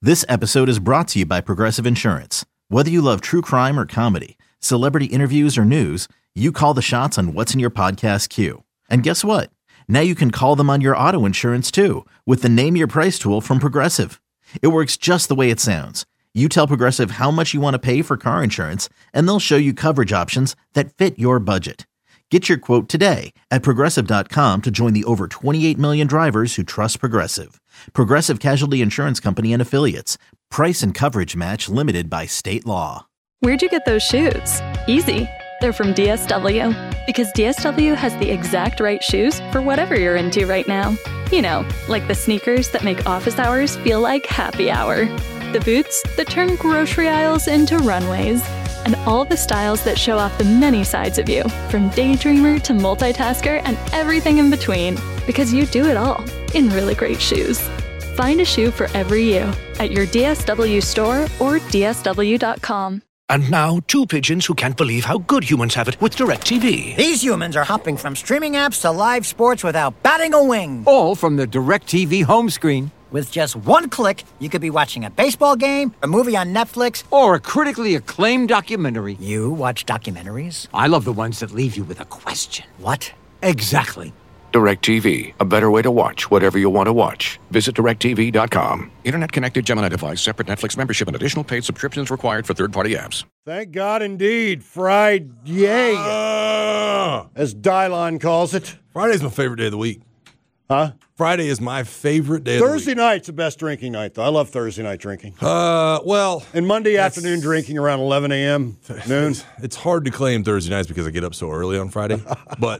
This episode is brought to you by Progressive Insurance. Whether you love true crime or comedy, celebrity interviews or news, you call the shots on what's in your podcast queue. And guess what? Now you can call them on your auto insurance too with the Name Your Price tool from Progressive. It works just the way it sounds. You tell Progressive how much you want to pay for car insurance, and they'll show you coverage options that fit your budget. Get your quote today at Progressive.com to join the over 28 million drivers who trust Progressive. Progressive Casualty Insurance Company and Affiliates. Price and coverage match limited by state law. Where'd you get those shoes? Easy. They're from DSW. Because DSW has the exact right shoes for whatever you're into right now. You know, like the sneakers that make office hours feel like happy hour. The boots that turn grocery aisles into runways. And all the styles that show off the many sides of you, from daydreamer to multitasker and everything in between. Because you do it all in really great shoes. Find a shoe for every you at your DSW store or DSW.com. And now, two pigeons who can't believe how good humans have it with DirecTV. These humans are hopping from streaming apps to live sports without batting a wing. All from the DirecTV home screen. With just one click, you could be watching a baseball game, a movie on Netflix, or a critically acclaimed documentary. You watch documentaries? I love the ones that leave you with a question. What? Exactly. DirecTV, a better way to watch whatever you want to watch. Visit DirecTV.com. Internet-connected Gemini device, separate Netflix membership, and additional paid subscriptions required for third-party apps. Thank God indeed. Friday, as Dylon calls it. Friday's my favorite day of the week. Huh? Friday is my favorite day of the week. Thursday night's the best drinking night, though. I love Thursday night drinking. Well. And Monday afternoon drinking around 11 a.m., noon. It's hard to claim Thursday nights because I get up so early on Friday. But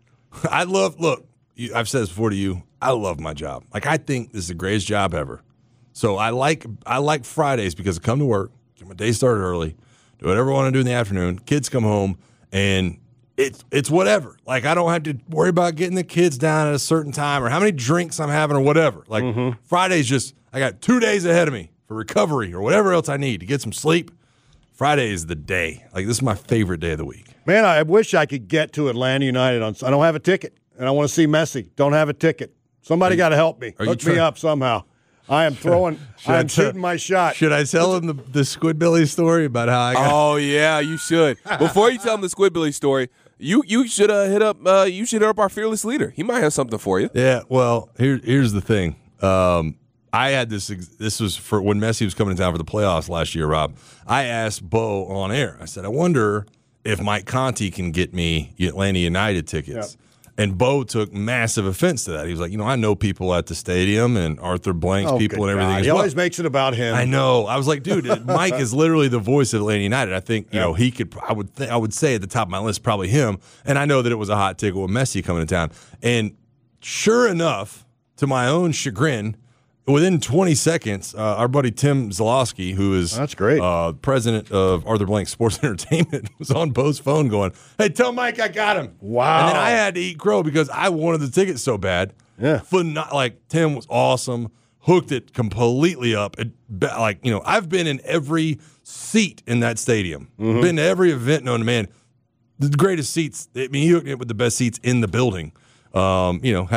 I've said this before to you, I love my job. Like, I think this is the greatest job ever. So I like Fridays because I come to work, get my day started early, do whatever I want to do in the afternoon. Kids come home, and it's whatever. Like, I don't have to worry about getting the kids down at a certain time or how many drinks I'm having or whatever. Like, Friday's just, I got 2 days ahead of me for recovery or whatever else I need to get some sleep. Friday is the day. Like, this is my favorite day of the week. Man, I wish I could get to Atlanta United. I don't have a ticket, and I want to see Messi. Don't have a ticket. Somebody got to help me. Hook me up somehow. I am shooting my shot. Should I tell him the Squidbilly story about how I got? Oh yeah, you should. Before you tell him the Squidbilly story, you should hit up our fearless leader. He might have something for you. Yeah. Well, here's the thing. I had this. This was for when Messi was coming in town for the playoffs last year. Rob, I asked Bo on air. I said, I wonder if Mike Conti can get me Atlanta United tickets. Yep. And Bo took massive offense to that. He was like, I know people at the stadium and Arthur Blank's people and everything. He always makes it about him. I know. I was like, dude, Mike is literally the voice of Atlanta United. I think he could. I would say at the top of my list probably him. And I know that it was a hot ticket with Messi coming to town. And sure enough, to my own chagrin, within 20 seconds, our buddy Tim Zalowski, who is that's great, president of Arthur Blank Sports Entertainment, was on Bo's phone going, "Hey, tell Mike I got him." Wow! And then I had to eat crow because I wanted the ticket so bad. Yeah, Tim was awesome, hooked it completely up. I've been in every seat in that stadium, been to every event known to man. The greatest seats. I mean, he hooked it with the best seats in the building. Had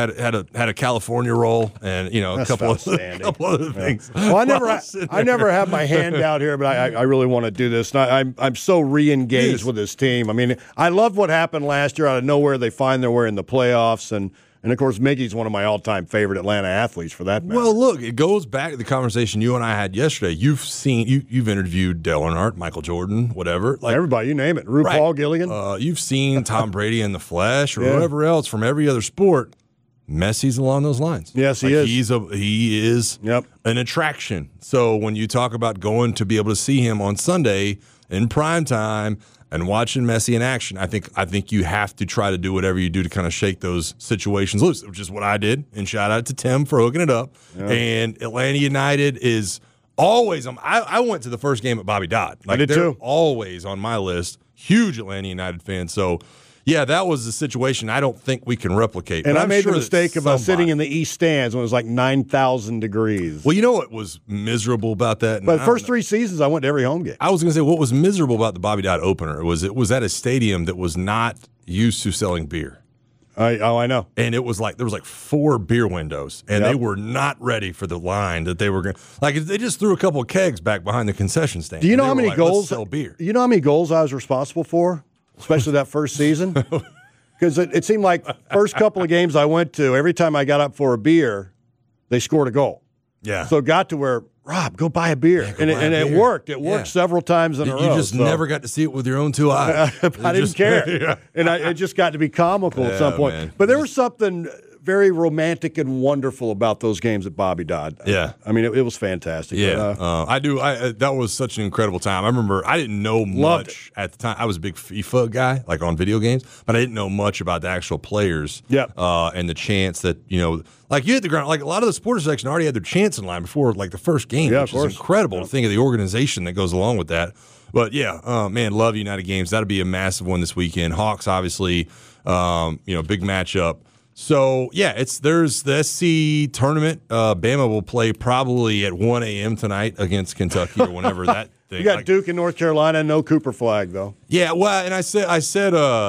a California roll and a couple other things. Well, I never have my hand out here, but I really want to do this. And I'm so re-engaged with this team. I mean, I love what happened last year. Out of nowhere, they find their way in the playoffs, and of course, Miggy's one of my all-time favorite Atlanta athletes for that matter. Well, look, it goes back to the conversation you and I had yesterday. You've interviewed Dale Earnhardt, Michael Jordan, whatever. Like everybody, you name it. RuPaul right. Gilligan. You've seen Tom Brady in the flesh or whoever else from every other sport. Messi's along those lines. Yes, he is. He is an attraction. So when you talk about going to be able to see him on Sunday in prime time and watching Messi in action, I think you have to try to do whatever you do to kind of shake those situations loose, which is what I did. And shout out to Tim for hooking it up. Yep. And Atlanta United is always I went to the first game at Bobby Dodd. I did they're too. Always on my list. Huge Atlanta United fan. So yeah, that was the situation I don't think we can replicate. And I made the mistake of sitting in the East Stands when it was like 9,000 degrees. Well, you know what was miserable about that? But the first 3 seasons, I went to every home game. I was going to say, what was miserable about the Bobby Dodd opener was it was at a stadium that was not used to selling beer. I know. And it was like there was like 4 beer windows, and they were not ready for the line that they were going to. Like they just threw a couple of kegs back behind the concession stand. Do you know how many goals? Let's sell beer. You know how many goals I was responsible for, especially that first season? Because it seemed like first couple of games I went to, every time I got up for a beer, they scored a goal. Yeah. So it got to where, Rob, go buy a beer. It worked. It worked several times in a row. You just never got to see it with your own 2 eyes. I didn't care. And it just got to be comical at some point. Man. But there was something very romantic and wonderful about those games at Bobby Dodd. Yeah. I mean, it was fantastic. Yeah. But, I do. That was such an incredible time. I remember I didn't know much at the time. I was a big FIFA guy, like on video games, but I didn't know much about the actual players. Yeah. And the chance that, like you hit the ground, like a lot of the supporter section already had their chance in line before like the first game, which is incredible to think of the organization that goes along with that. But yeah, man, love United Games. That'll be a massive one this weekend. Hawks, obviously, big matchup. So yeah, there's the SC tournament. Bama will play probably at 1 a.m. tonight against Kentucky or whenever that thing. You got Duke in North Carolina, no Cooper Flag though. Yeah, well, and I said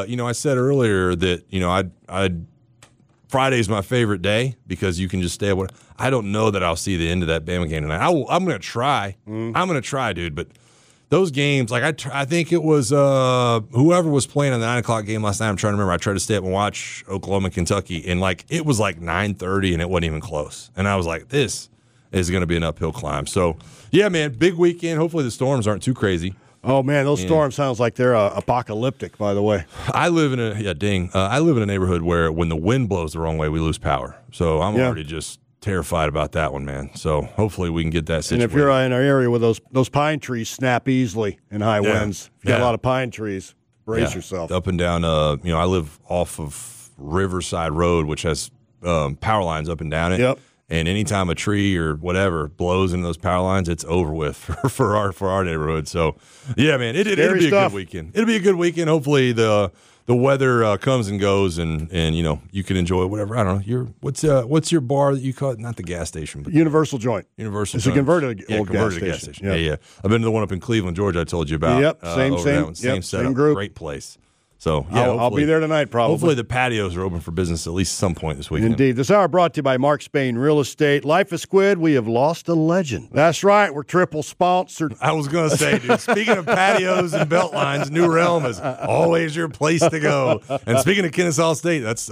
earlier that I'd Friday's my favorite day because you can just stay at I don't know that I'll see the end of that Bama game tonight. I'm going to try. I'm going to try, dude. But those games, like I think it was whoever was playing in the 9 o'clock game last night. I'm trying to remember. I tried to stay up and watch Oklahoma, Kentucky, and it was like 9:30, and it wasn't even close. And I was like, this is going to be an uphill climb. So yeah, man, big weekend. Hopefully the storms aren't too crazy. Oh man, those storms sounds like they're apocalyptic. By the way, I live in I live in a neighborhood where when the wind blows the wrong way, we lose power. So I'm already just terrified about that one, man. So hopefully we can get that situated. And if you're in our area where those pine trees snap easily in high winds, if you got a lot of pine trees, brace yourself. Up and down. I live off of Riverside Road, which has power lines up and down it. Yep. And anytime a tree or whatever blows into those power lines, it's over with for our neighborhood. So, yeah, man, it'll be a good weekend. It'll be a good weekend. Hopefully the weather comes and goes, and you can enjoy whatever. I don't know. What's your bar that you call it? Not the gas station, but Universal Joint. Universal. It's a converted old gas station. Yeah. I've been to the one up in Cleveland, Georgia. I told you about. Yep. Same setup. Same group. Great place. So yeah, I'll be there tonight probably. Hopefully the patios are open for business at least some point this weekend. Indeed. This hour brought to you by Mark Spain Real Estate. Life is Squid, we have lost a legend. That's right. We're triple sponsored. I was going to say, dude, speaking of patios and belt lines, New Realm is always your place to go. And speaking of Kennesaw State, that's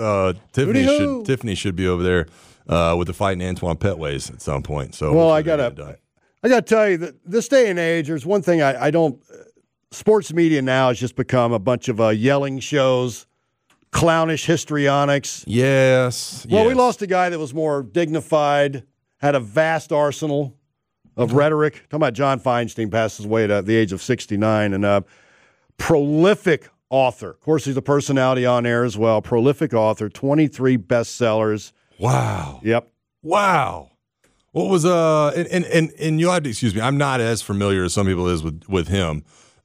Tiffany should be over there with the Fighting Antoine Petways at some point. So well, I got to tell you that this day and age, there's one thing I don't – sports media now has just become a bunch of yelling shows, clownish histrionics. Yes. Well, we lost a guy that was more dignified, had a vast arsenal of rhetoric. Talking about John Feinstein, passes away at the age of 69, and a prolific author. Of course, he's a personality on air as well. Prolific author, 23 bestsellers. Wow. Yep. Wow. What was and you'll have to excuse me. I'm not as familiar as some people is with him.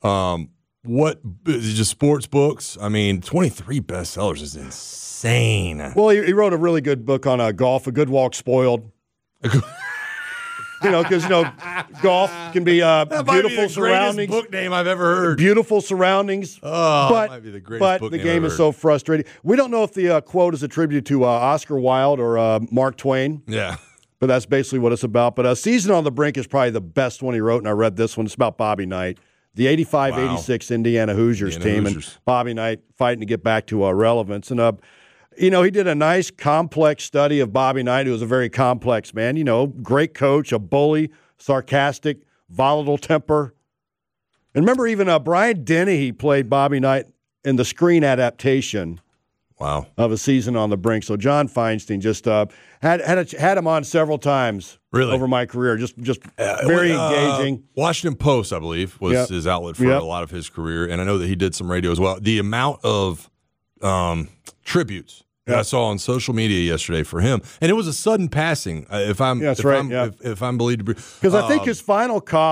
What is it, just sports books? I mean, 23 bestsellers is insane. Well, he wrote a really good book on golf, A Good Walk Spoiled. Because golf can be beautiful surroundings. Book name I've ever heard. Beautiful surroundings. Oh, but, that might be the greatest book the name game I've is heard. so frustrating. We don't know if the quote is attributed to Oscar Wilde or Mark Twain. Yeah. But that's basically what it's about. But Season on the Brink is probably the best one he wrote, and I read this one. It's about Bobby Knight, the 85-86 Indiana Hoosiers team, and Bobby Knight fighting to get back to relevance. And, he did a nice, complex study of Bobby Knight, who was a very complex man. Great coach, a bully, sarcastic, volatile temper. And remember, even Brian Dennehy played Bobby Knight in the screen adaptation. Wow. Of A Season on the Brink. So John Feinstein just had him on several times over my career. Just very engaging. Washington Post, I believe, was his outlet for a lot of his career, and I know that he did some radio as well. The amount of tributes that I saw on social media yesterday for him, and it was a sudden passing. If I'm believed to be, because I think his final column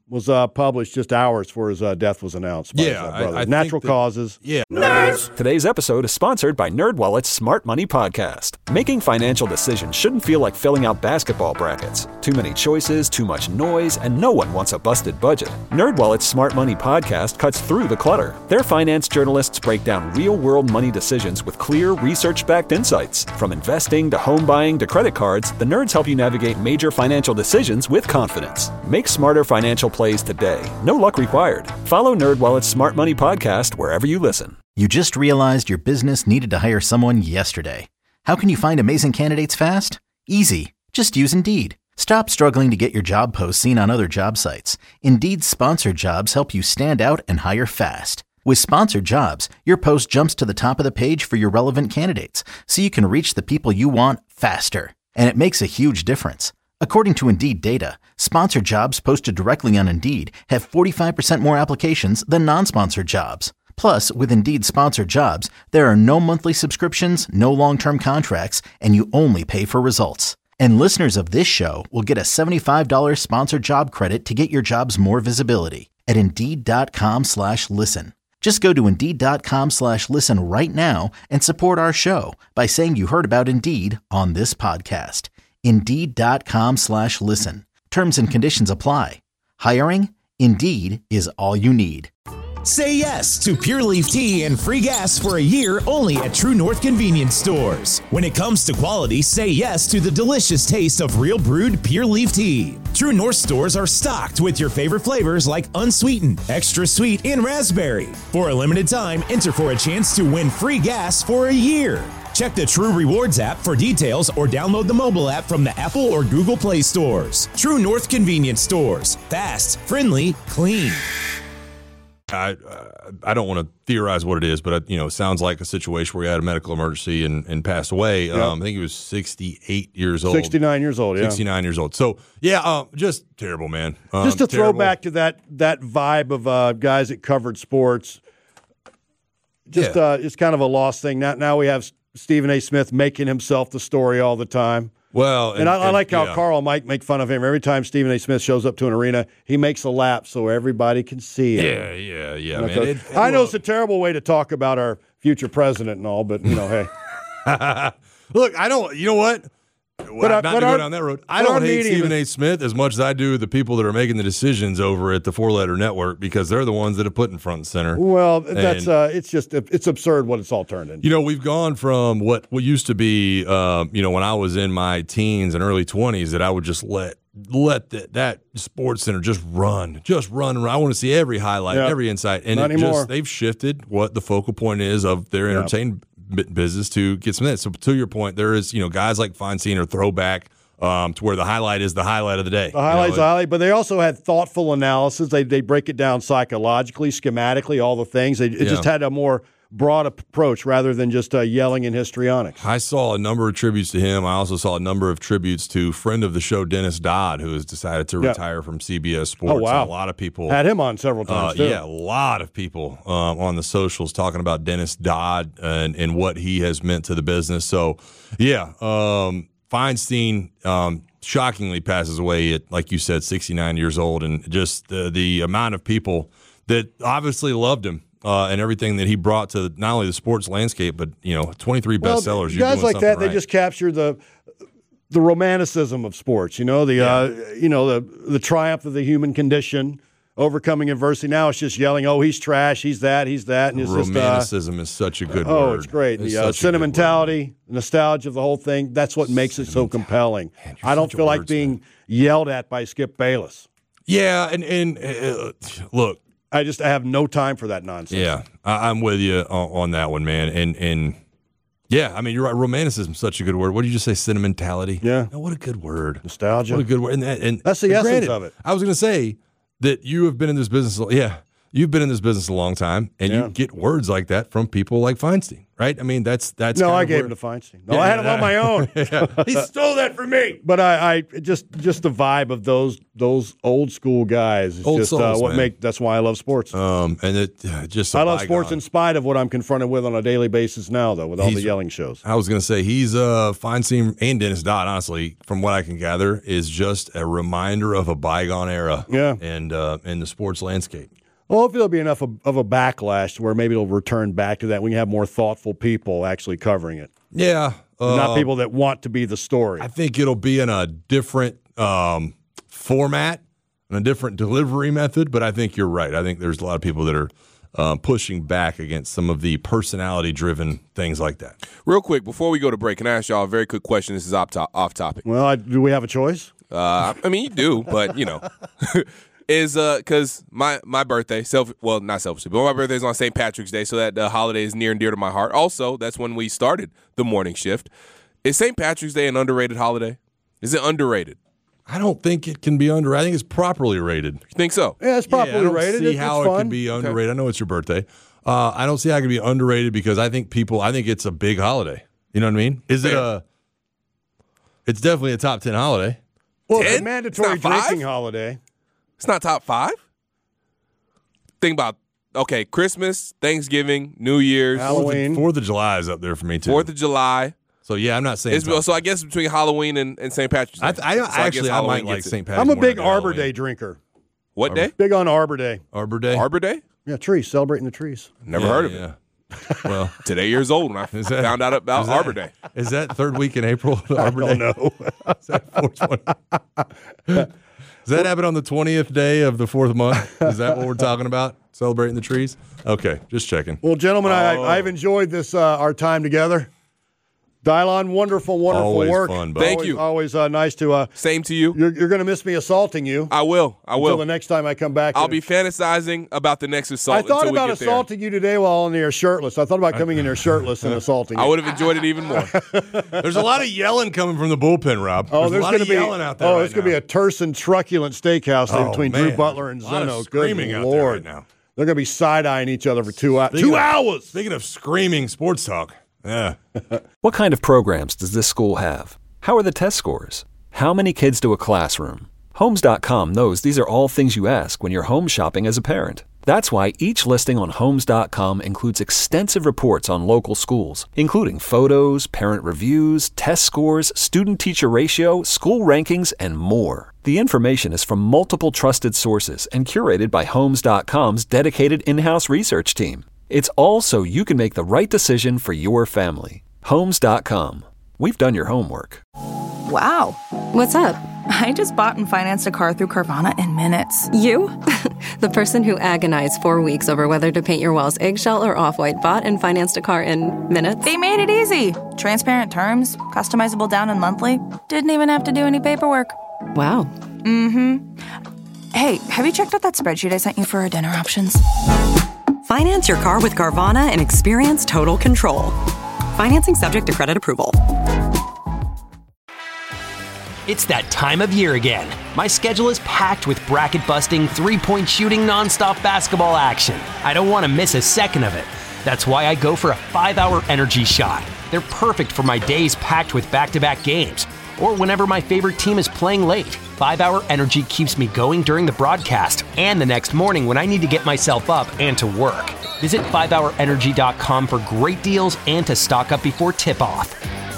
was published just hours before his death was announced by his brother. I Natural causes. Yeah. Today's episode is sponsored by NerdWallet's Smart Money Podcast. Making financial decisions shouldn't feel like filling out basketball brackets. Too many choices, too much noise, and no one wants a busted budget. NerdWallet's Smart Money Podcast cuts through the clutter. Their finance journalists break down real-world money decisions with clear, research-backed insights. From investing to home buying to credit cards, the nerds help you navigate major financial decisions with confidence. Make smarter financial plays today. No luck required. Follow NerdWallet's Smart Money Podcast wherever you listen. You just realized your business needed to hire someone yesterday. How can you find amazing candidates fast? Easy. Just use Indeed. Stop struggling to get your job posts seen on other job sites. Indeed's sponsored jobs help you stand out and hire fast. With sponsored jobs, your post jumps to the top of the page for your relevant candidates, so you can reach the people you want faster. And it makes a huge difference. According to Indeed data, sponsored jobs posted directly on Indeed have 45% more applications than non-sponsored jobs. Plus, with Indeed sponsored jobs, there are no monthly subscriptions, no long-term contracts, and you only pay for results. And listeners of this show will get a $75 sponsored job credit to get your jobs more visibility at Indeed.com/listen. Just go to Indeed.com/listen right now and support our show by saying you heard about Indeed on this podcast. Indeed.com/listen. Terms and conditions apply. Hiring? Indeed is all you need. Say yes to Pure Leaf Tea and free gas for a year only at True North Convenience Stores. When it comes to quality, say yes to the delicious taste of real brewed Pure Leaf Tea. True North stores are stocked with your favorite flavors like unsweetened, extra sweet, and raspberry. For a limited time, enter for a chance to win free gas for a year. Check the True Rewards app for details or download the mobile app from the Apple or Google Play stores. True North Convenience Stores. Fast, friendly, clean. I don't want to theorize what it is, but it sounds like a situation where he had a medical emergency and passed away. Yep. I think he was 68 years old. 69 years old, yeah. 69 years old. So, just terrible, man. Just to throw back to that vibe of guys that covered sports, it's kind of a lost thing. Now we have Stephen A. Smith making himself the story all the time. Well, and I like how Carl might make fun of him. Every time Stephen A. Smith shows up to an arena, he makes a lap so everybody can see him. Yeah, man. I know it's a terrible way to talk about our future president and all, but, hey. Look, I don't – you know what? Not to go down that road. I don't hate Stephen A. Smith as much as I do the people that are making the decisions over at the Four-Letter Network because they're the ones that have put in front and center. Well, it's absurd what it's all turned into. We've gone from what used to be, when I was in my teens and early 20s, that I would just let that Sports Center just run. I want to see every highlight, every insight, and they've shifted what the focal point is of their entertainment business to get some of that. So to your point, there is, guys like Feinstein are throwback to where the highlight is the highlight of the day. The highlight's the highlight, but they also had thoughtful analysis. They break it down psychologically, schematically, all the things. It just had a more broad approach rather than just yelling in histrionics. I saw a number of tributes to him. I also saw a number of tributes to friend of the show, Dennis Dodd, who has decided to retire from CBS Sports. Oh, wow. And a lot of people had him on several times, too. Yeah, a lot of people on the socials talking about Dennis Dodd and what he has meant to the business. So, Feinstein shockingly passes away at, like you said, 69 years old, and just the amount of people that obviously loved him. And everything that he brought to not only the sports landscape, but 23 bestsellers. Guys like that, right. They just capture the romanticism of sports. The triumph of the human condition, overcoming adversity. Now it's just yelling, "Oh, he's trash, he's that," and it's romanticism is such a good word. Oh, it's great. The sentimentality, nostalgia of the whole thing—that's what makes it so compelling. Man, I don't feel like being yelled at by Skip Bayless. Yeah, and look. I have no time for that nonsense. Yeah, I'm with you on that one, man. And yeah, I mean, you're right. Romanticism is such a good word. What did you just say? Sentimentality? Yeah. Oh, what a good word. Nostalgia. What a good word. And that's the essence of it. I was going to say that you have been in this business. Yeah. you've been in this business a long time, and you get words like that from people like Feinstein, right? I mean, that's. No, I gave him to Feinstein. No, I had him on my own. He stole that from me. But I just the vibe of those old school guys is Old just souls, what man. That's why I love sports. And it just I love sports in spite of what I'm confronted with on a daily basis now, though, with all the yelling shows. I was going to say he's Feinstein and Dennis Dodd, honestly, from what I can gather, is just a reminder of a bygone era. Yeah. And in the sports landscape. Well, hopefully there'll be enough of a backlash where maybe it'll return back to that. We can have more thoughtful people actually covering it. Yeah. Not people that want to be the story. I think it'll be in a different format and a different delivery method, but I think you're right. I think there's a lot of people that are pushing back against some of the personality-driven things like that. Real quick, before we go to break, can I ask y'all a very quick question? This is off topic. Well, do we have a choice? I mean, you do, but, you know. Is because my birthday, not selfishly, but my birthday is on St. Patrick's Day, so that holiday is near and dear to my heart. Also, that's when we started the morning shift. Is St. Patrick's Day an underrated holiday? Is it underrated? I don't think it can be underrated. I think it's properly rated. You think so? Yeah, it's properly rated. I don't see how it can be underrated. I know it's your birthday. I don't see how it can be underrated because I think it's a big holiday. You know what I mean? It's definitely a top 10 holiday. Well, it's a mandatory drinking holiday. It's not top 5? Think about, Christmas, Thanksgiving, New Year's. Halloween. 4th of July is up there for me, too. 4th of July. So, yeah, I'm not saying so I guess between Halloween and St. Patrick's Day. I might like St. Patrick's. I'm a big Arbor Day drinker. What day? Big on Arbor Day. Arbor Day? Arbor Day? Yeah, trees, celebrating the trees. Never heard of it. Well, today years old when I found out about Arbor Day. Is that third week in April? Arbor I don't know. Is that 420? Does that happen on the 20th day of the 4th month? Is that what we're talking about? Celebrating the trees? Okay, just checking. Well, gentlemen, I've enjoyed this our time together. Dylon, wonderful always work. Fun, Thank you. Always nice to. Same to you. You're going to miss me assaulting you. I will. Until the next time I come back. I'll be fantasizing about the next assault. I thought about assaulting you today while on the air shirtless. I thought about coming in here shirtless and assaulting you. I would have enjoyed it even more. There's a lot of yelling coming from the bullpen, Rob. There's a lot going of to be yelling out there. It's going to be a terse and truculent steakhouse day between Drew Butler and Zeno. Good Lord. Now. They're going to be side-eyeing each other for 2 hours. 2 hours! Speaking of screaming sports talk. Yeah. What kind of programs does this school have? How are the test scores? How many kids to a classroom? Homes.com knows these are all things you ask when you're home shopping as a parent. That's why each listing on Homes.com includes extensive reports on local schools, including photos, parent reviews, test scores, student-teacher ratio, school rankings, and more. The information is from multiple trusted sources and curated by Homes.com's dedicated in-house research team. It's all so you can make the right decision for your family. Homes.com. We've done your homework. Wow. What's up? I just bought and financed a car through Carvana in minutes. You? The person who agonized 4 weeks over whether to paint your walls eggshell or off-white bought and financed a car in minutes? They made it easy. Transparent terms, customizable down and monthly. Didn't even have to do any paperwork. Wow. Mm-hmm. Hey, have you checked out that spreadsheet I sent you for our dinner options? Finance your car with Carvana and experience total control. Financing subject to credit approval. It's that time of year again. My schedule is packed with bracket-busting, three-point shooting, nonstop basketball action. I don't want to miss a second of it. That's why I go for a 5-hour energy shot. They're perfect for my days packed with back-to-back games, or whenever my favorite team is playing late. 5-hour energy keeps me going during the broadcast and the next morning when I need to get myself up and to work. Visit 5hourenergy.com for great deals and to stock up before tip-off.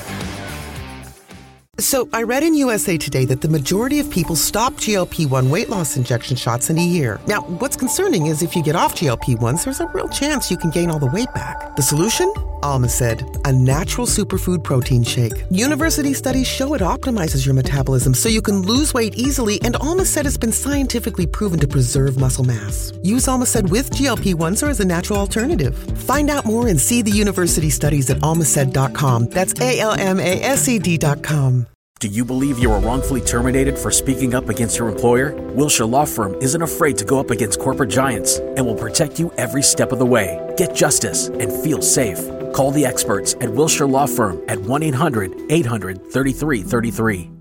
So I read in USA Today that the majority of people stop GLP-1 weight loss injection shots in a year. Now, what's concerning is if you get off GLP-1s, there's a real chance you can gain all the weight back. The solution? Almacid, a natural superfood protein shake. University studies show it optimizes your metabolism so you can lose weight easily, and Almacid has been scientifically proven to preserve muscle mass. Use Almacid with GLP-1s or as a natural alternative. Find out more and see the university studies at almacid.com. That's ALMASED.com. Do you believe you were wrongfully terminated for speaking up against your employer? Wilshire Law Firm isn't afraid to go up against corporate giants and will protect you every step of the way. Get justice and feel safe. Call the experts at Wilshire Law Firm at 1-800-800-3333.